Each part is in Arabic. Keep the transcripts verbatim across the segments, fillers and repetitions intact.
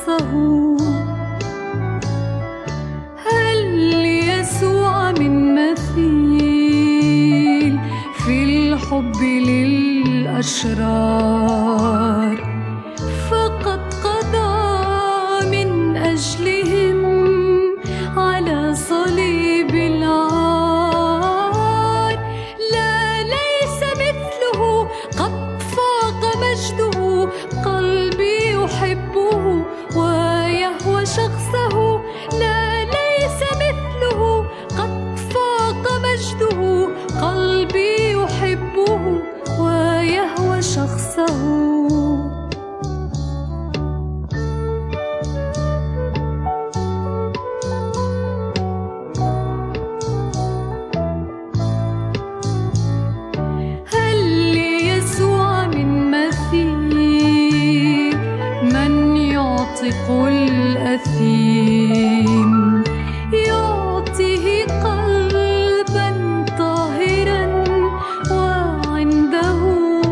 شخصه. هل ليسوع من مثيل في الحب للأشرار؟ فقد قضى من أجلهم على صليب العار. لا ليس مثله، قد فاق مجده، قلبي يحبه ويهوى شخصه. لا ليس مثله، قد فاق مجده، قلبي يحبه ويهوى شخصه. الأثيم يعطيه قلبا طاهرا وعنده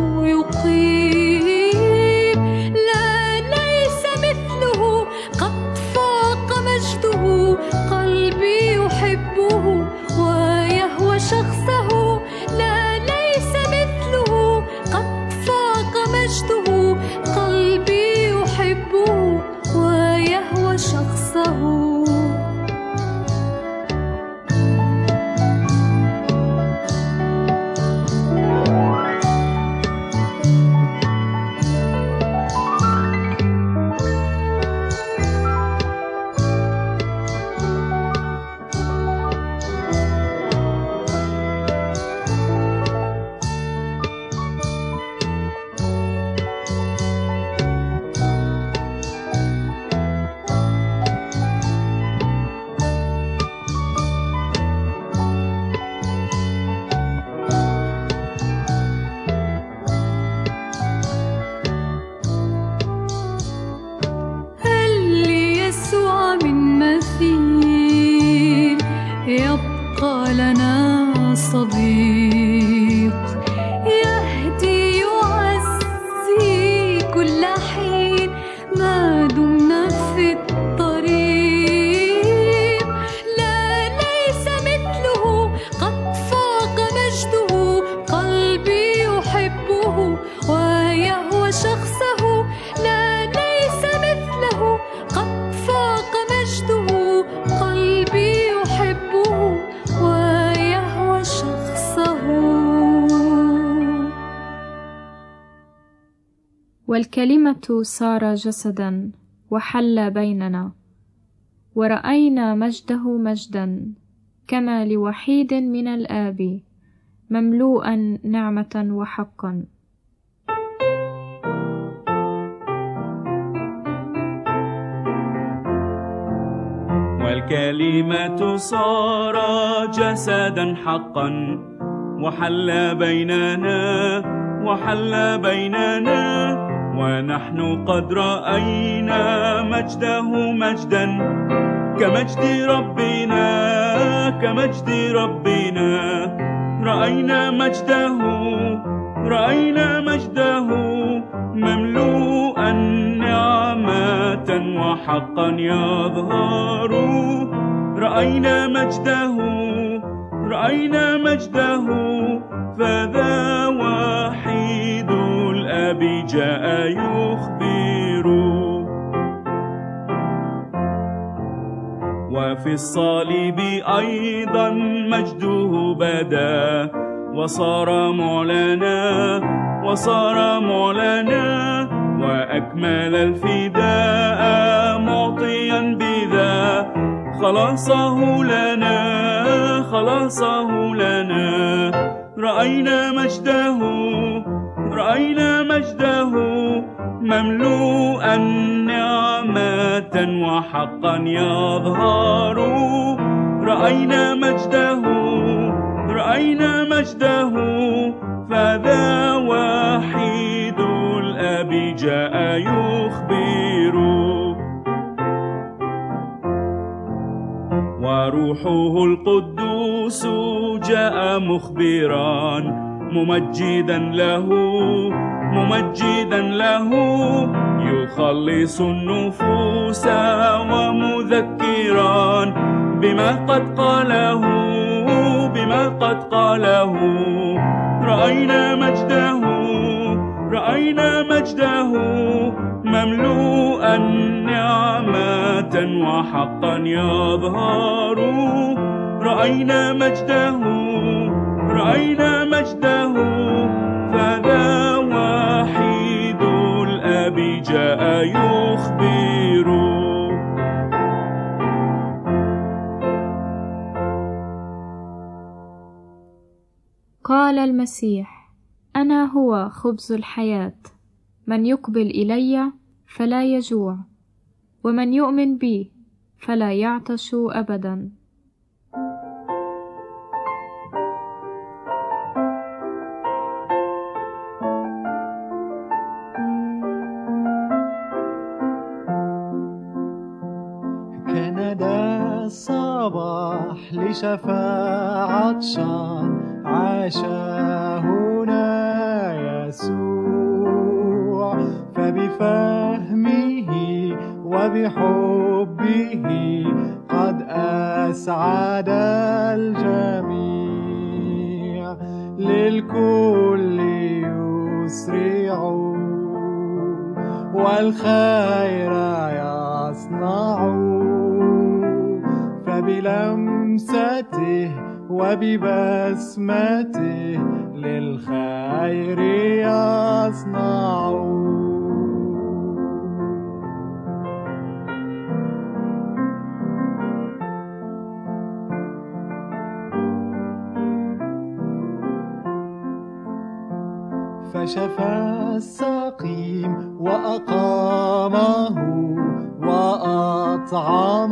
يقيم. لا ليس مثله، قد فاق مجده، قلبي يحبه ويهوى شخصه. لا ليس مثله، قد فاق مجده، قلبي يحبه ويهوى شخصه. يبقى لنا صديق يهدي يعزي كل حين ما دمنا في الطريق. لا ليس مثله، قد فاق مجده، قلبي يحبه ويهوى شخصه. لا ليس مثله، قد فاق مجده، قلبي يحبه ويهوى شخصه. والكلمة صار جسدا وحل بيننا، ورأينا مجده مجدا كما لوحيد من الآب، مملوءا نعمة وحقا. والكلمة صار جسدا حقا وحل بيننا وحل بيننا، ونحن قد رأينا مجده مجدا كمجد ربنا كمجد ربنا. رأينا مجده رأينا مجده مملوءا نعمة وحقا يظهر. رأينا مجده رأينا مجده فذا وحيد الآب جاء يخبر. وفي الصليب أيضا مجده بدا وصار معلنا وصار معلنا، وأكمل الفداء معطيا بذا خلاصه لنا خلاصه لنا. رأينا مجده رأينا مجده مملوءا نعمة وحقا يظهر. رأينا مجده رأينا مجده فذا وحيد الآب جاء يخبر. وروحه القدوس جاء مخبرا ممجدا له ممجدا له يخلص النفوس ومذكرا بما قد قاله بما قد قاله. رأينا مجده رأينا مجده مملوءا نعمة وحقا يظهر. رأينا مجده رأينا مجده فذا وحيد الآب جاء يخبر. قال المسيح: أنا هو خبز الحياة، من يقبل إلي فلا يجوع، ومن يؤمن بي فلا يعطش أبدا. كان ده الصباح لشفاعة شان عاش هنا يسوع، فبفهمه وبحبه قد أسعد الجميع. للكل يسرع والخير يصنع، فبلمسته وببسمته للخير يصنع. فشفى السقيم وأقامه وأطعم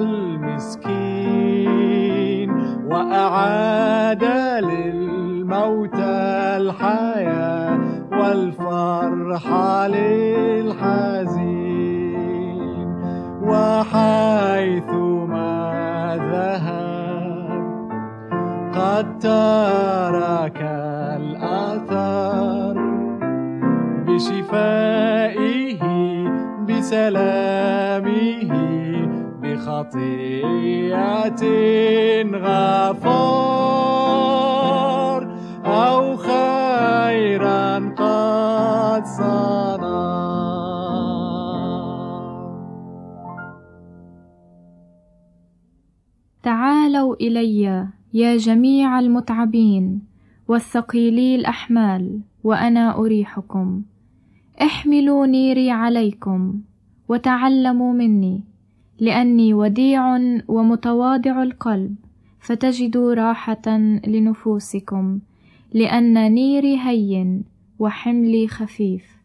المسكين، وأعاد للموتى الحياة والفرح للحزين. وحيثما ذهب قد ترك الأثر، بشفائه بسلامه بخطيئة غفار، أو خيرا قد صنع. تعالوا إلي يا جميع المتعبين والثقيلي الأحمال، وأنا أريحكم. احملوا نيري عليكم وتعلموا مني، لأني وديع ومتواضع القلب، فتجدوا راحة لنفوسكم، لأن نيري هين وحملي خفيف.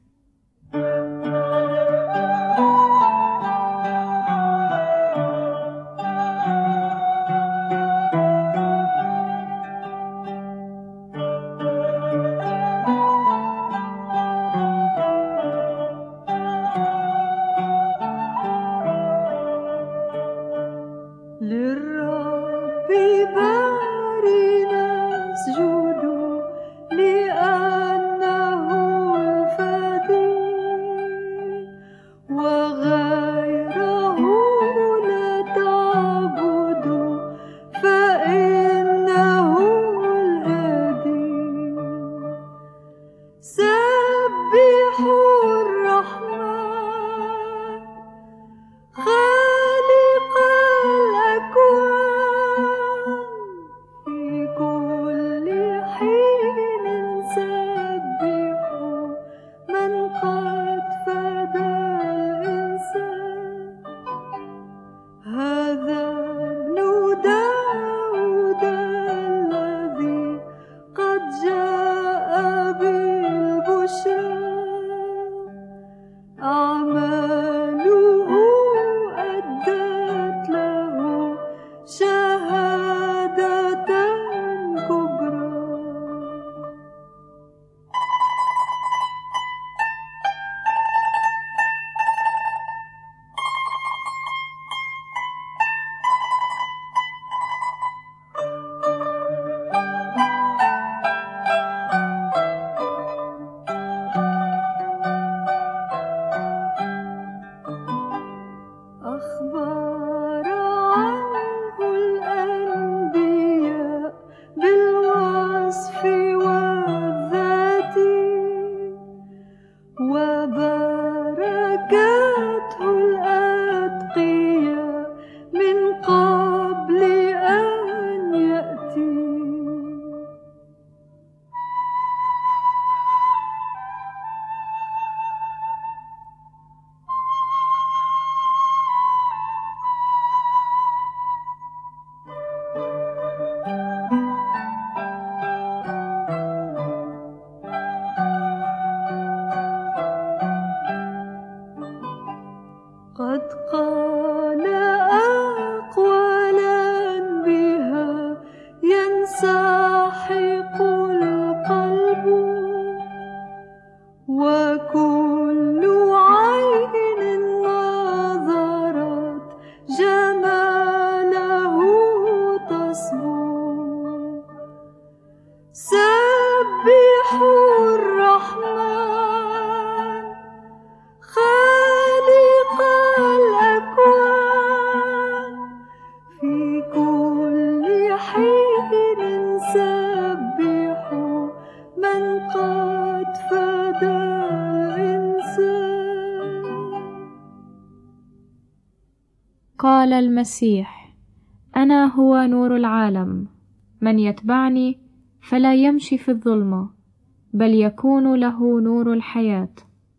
جاء بالبشرى قال المسيح: أنا هو نور العالم، من يتبعني فلا يمشي في الظلمة، بل يكون له نور الحياة.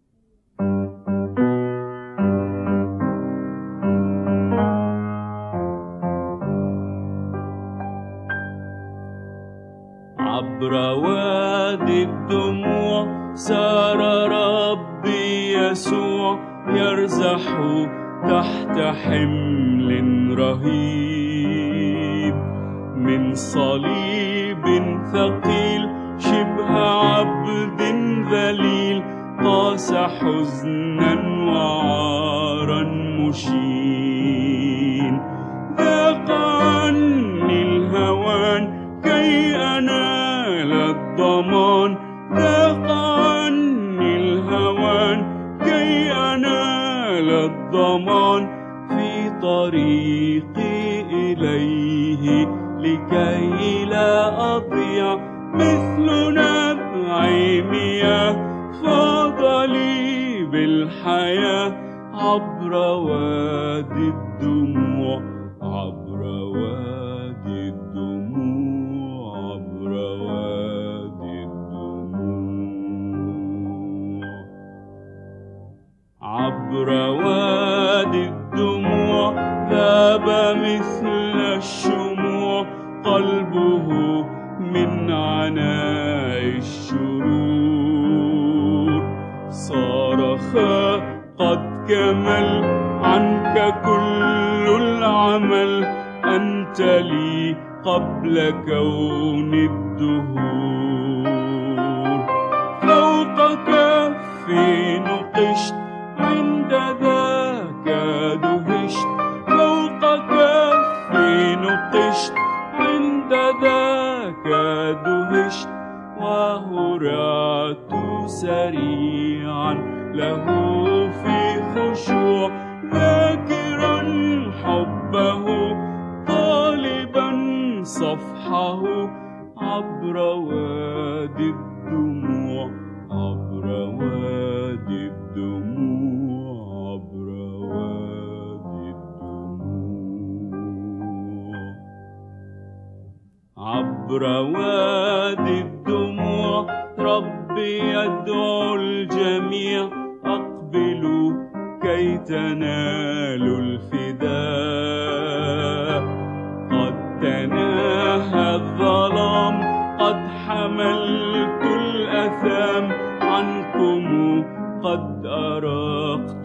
عبر وادي الدموع سار ربي يسوع، يرزح تحت حمل رهيب من صليب ثقيل، شبه عبد ذليل، قاس حزنا وعارا مشين. ذاق عني الهوان كي أنال الضمان، ذاق عني الهوان كي أنال الضمان، في طريقي إليه لكي لا أضيع، مثل نبع مياه فاض لي بالحياة، عبر وادي الدموع، عبر وادي الدموع، عبر وادي الدموع، عبر وادي الدموع، ذاب مثل الشموع قلبه من عناء الشرور، صارخ قد كمل عنك كل العمل، أنت لي قبل كون الدهور، فوق كفي نقشت عند ذاك دهشت، فوق كفي نقشت عند ذاك دهشت، وهرعت سريعا له في خشوع، ذاكرا حبه طالبا صفحه، عبر وادي الدموع، عبر وادي الدموع، عبر وادي الدموع، عبر وادي الدموع، ربي يدعو الجميع، أقبلوا كي تنالوا الفداء، قد تناهى الظلام، قد حملت الأثام عنكم، قد أراقت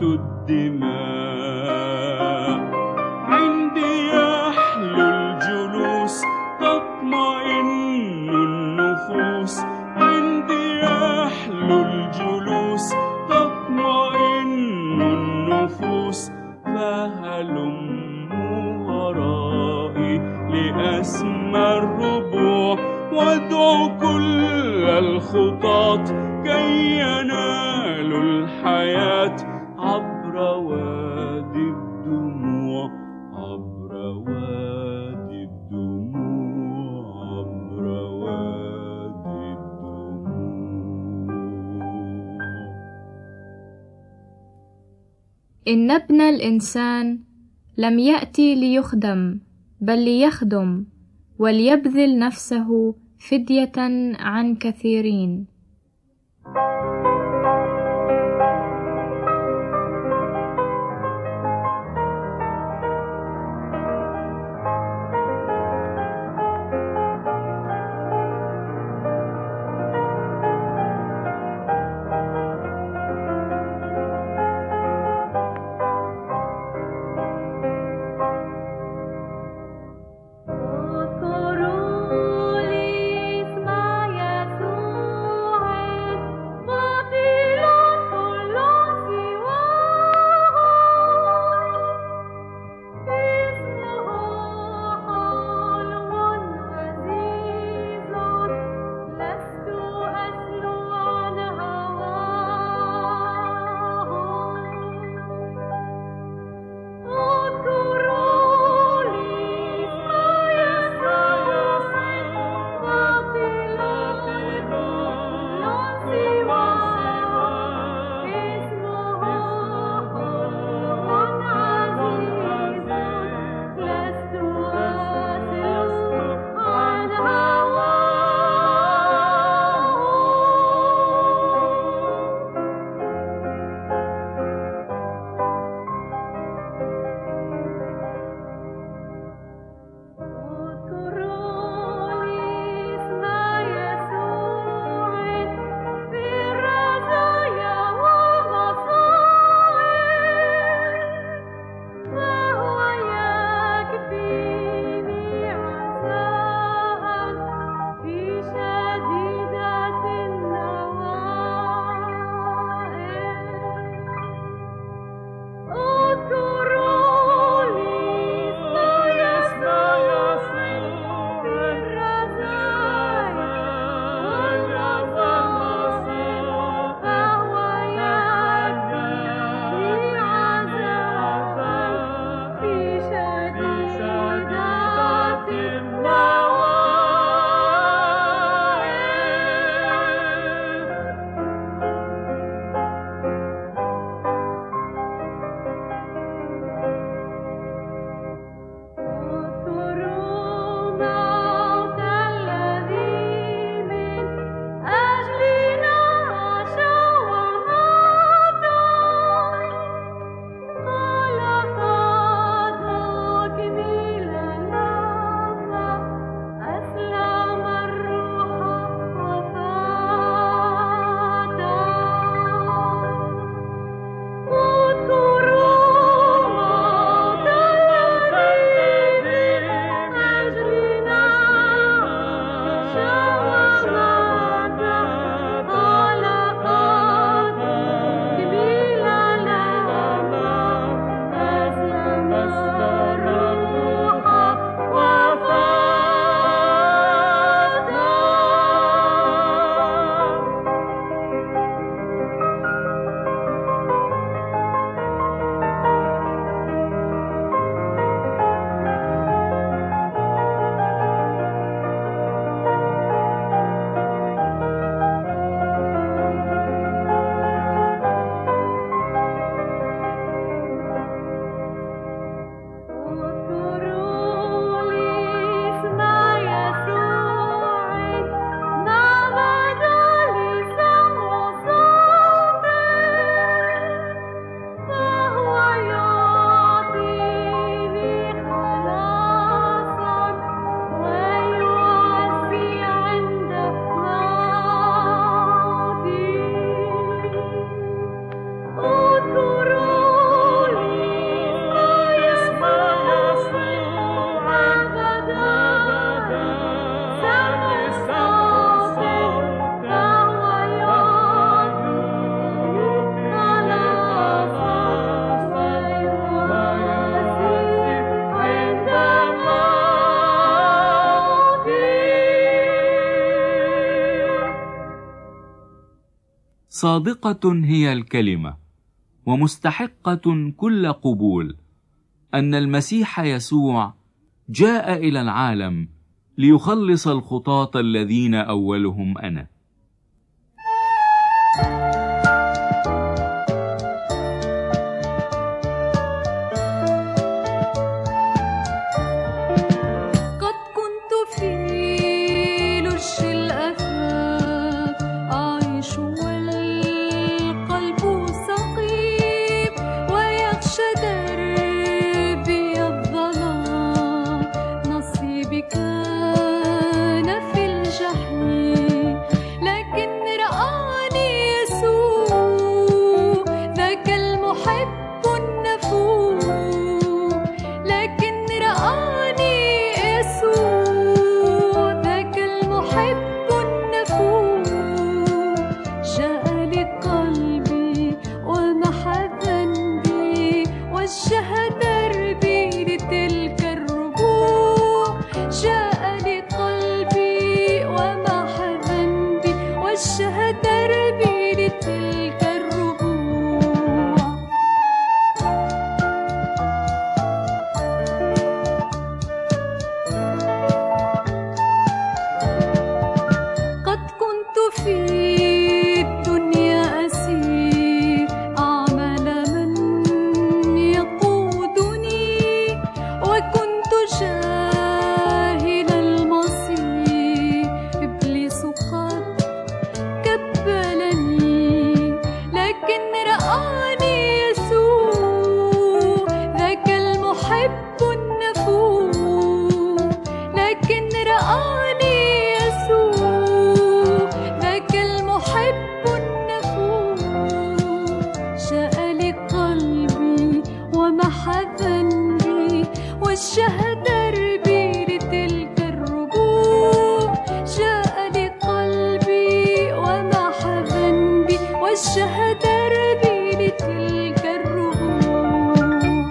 الدماء، عندي يحلو الجلوس، تطمئن النفوس، عندي يحلو الجلوس، تطمئن النفوس، فهلموا ورائي لأسمى الربوع، وادعوا كل الخطاة كي ينالوا الحياة، عبر وادي الدموع، عبر وادي الدموع، عبر وادي الدموع. إن ابن الإنسان لم يأتي ليخدم، بل ليخدم وليبذل نفسه فدية عن كثيرين. اذكروا لي اسم يسوع صادقة هي الكلمة ومستحقة كل قبول أن المسيح يسوع جاء إلى العالم ليخلص الخطاة الذين أولهم أنا. قد كنت في لج الأفاق أعيش والقلب سقيم ويخشى دربي الظلام، نصيبي كان في الجحيم، لكن رآني يسوع ذاك المحب النفور، لكن رآني يسوع ذاك المحب النفور، جاء لقلبي ومحى ذنبي وجه دربي لتلك الربوع، جاء لقلبي ومحى ذنبي وجه دربي لتلك الربوع. قد كنت في الدنيا أسير أعمل من يقودني، وكنت جاهل المصير إبليس قد كبلني، لكن رآني يسوع ذاك المحب النفور، لكن رآني يسوع ذاك المحب النفور، جاء لقلبي ومحى ذنبي وجه دربي لتلك الربوع، جاء لقلبي ومحى ذنبي وجه دربي لتلك الربوع.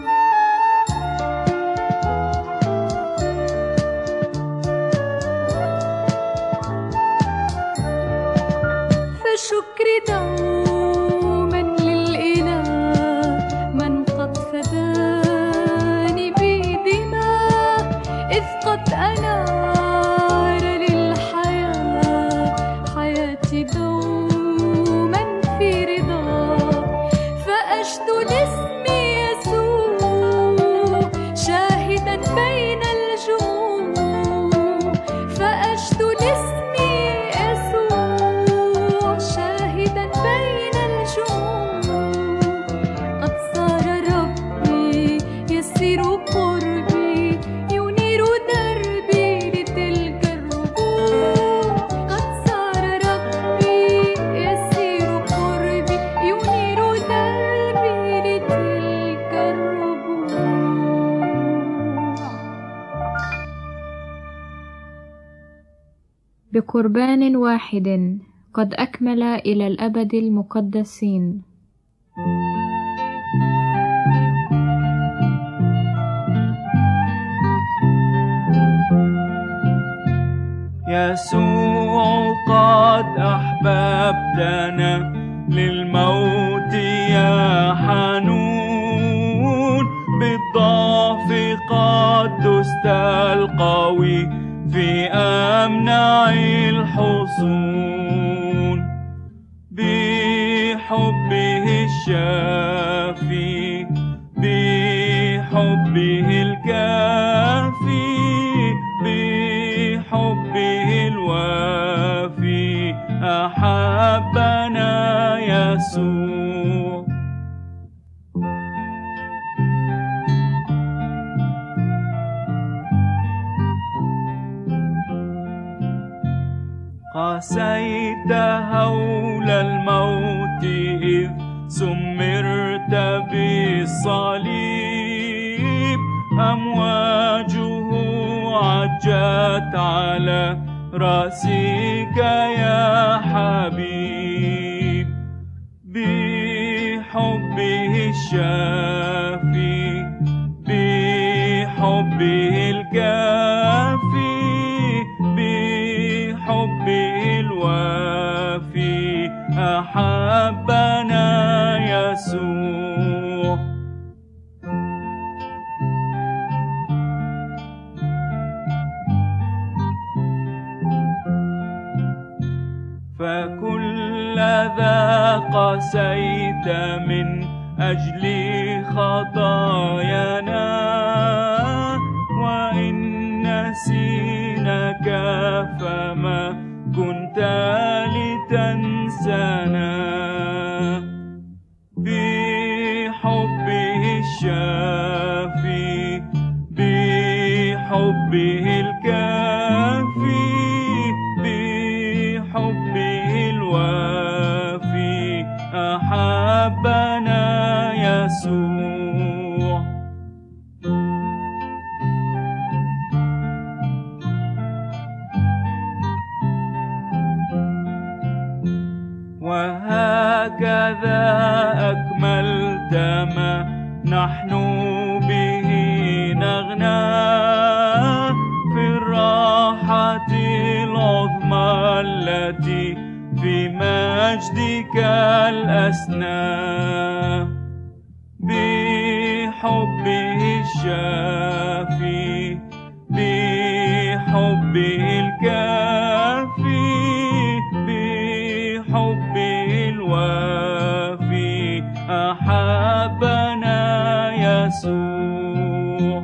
فشكري دوما للإله من قد فداني بدماء، إذ قد أنار للحياة حياتي دوما في رضا، فأجد لاسمي يسوع شاهدا بين الجموع، فأجد لاسمي يسوع شاهدا بين الجموع، قد صار ربي يسير قربي ينير دربي لتلك الربوع، قد صار ربي يسير قربي ينير دربي لتلك الربوع. بقربان واحد قد أكمل إلى الأبد المقدسين. يسوع قد أحببتنا للموت يا حنون، بالضعف قد دست القوي في أمنع الحصون، بحبه الشافي بحبه الكافي بحبه الوافي أحبنا يسوع. قاسيت هول الموت إذ سمرت بالصليب، أمواجه عجت على رأسك يا حبيب، بحبه الشافي بحبه الكافي بحبه الوافي أحبنا يسوع. فكل ذا قسيت من أجل خطايانا، وإن نسيناك فما كنت لتنسانا. بحبه الشافي، بحبه الكافي، بحبه الوافي أحبنا يسوع. وهكذا أكملت ما نحن به نغنى في الراحة العظمى التي في مجدك الأسنى. بحبه الشافي، بحبه الكافي، بحبه الوافي أحبنا يسوع.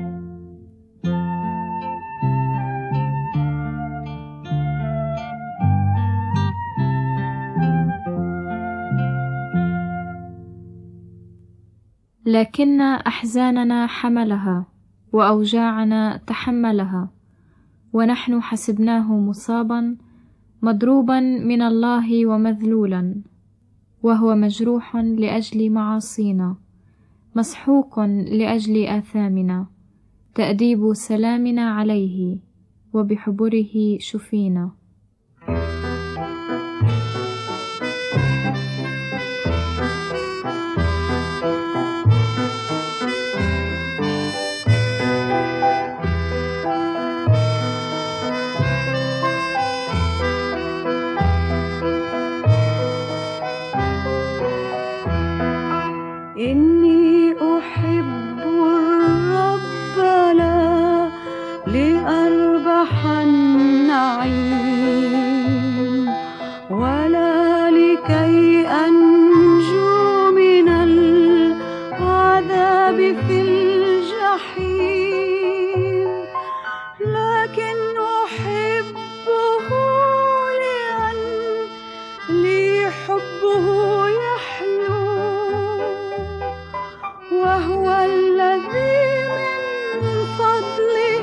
لكن أحزاننا حملها وأوجاعنا تحملها، ونحن حسبناه مصابا مضروبا من الله ومذلولا، وهو مجروح لأجل معاصينا، مسحوق لأجل آثامنا. تأديب سلامنا عليه، وبحبره شفينا. إني أحب الرب لا لأربح النعيم، ولا لكي أنجو من العذاب في الجحيم، لكن أحبه لأن لي حبه يحلو، وهو الذي من فضله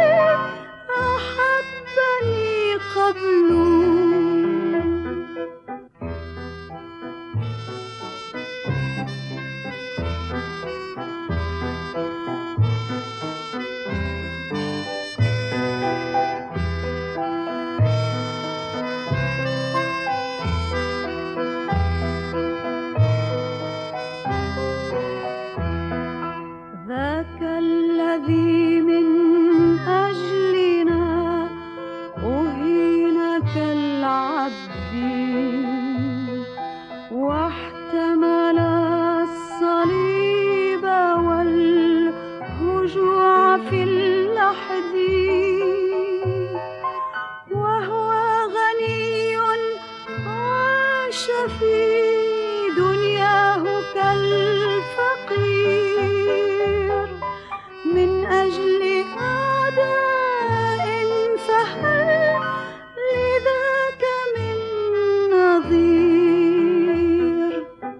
أحبني قبله. ذاك الذي من أجلنا أهين كالعبد، واحتمل الصليب والهجوع في اللحد، وهو غني عاش في دنياه كالفقير من أجل أعداء، فهل لذاك من نظير؟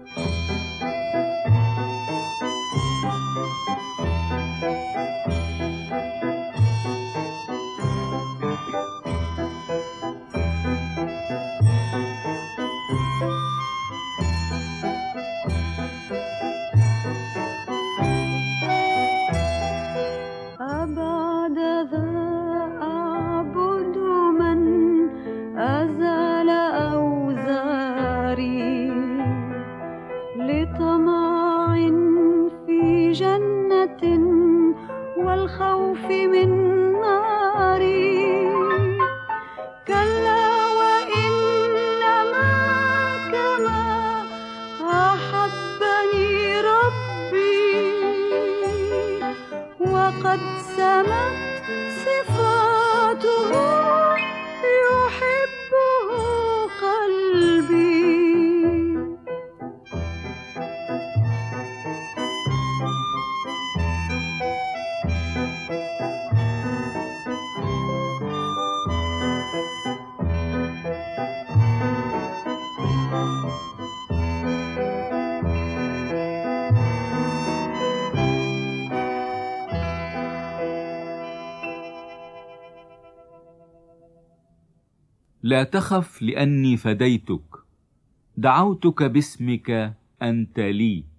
أبعد ذا أعبد من أزال أوزاري، لطمع في جنة والخوف من ناري. كلا وإنما لا تخف لأني فديتك، دعوتك باسمك أنت لي.